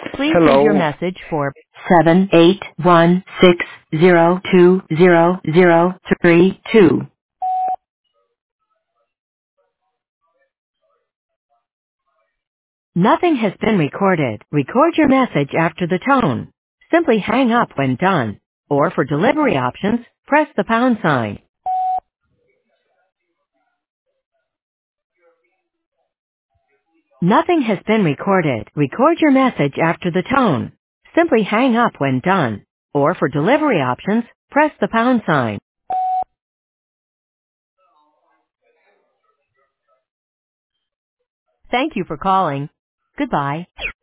Please leave your Hello. message for 78160200032. Nothing has been recorded. Record your message after the tone. Simply hang up when done. Or for delivery options, press the pound sign. Nothing has been recorded. Record your message after the tone. Simply hang up when done. Or for delivery options, press the pound sign. Thank you for calling. Goodbye.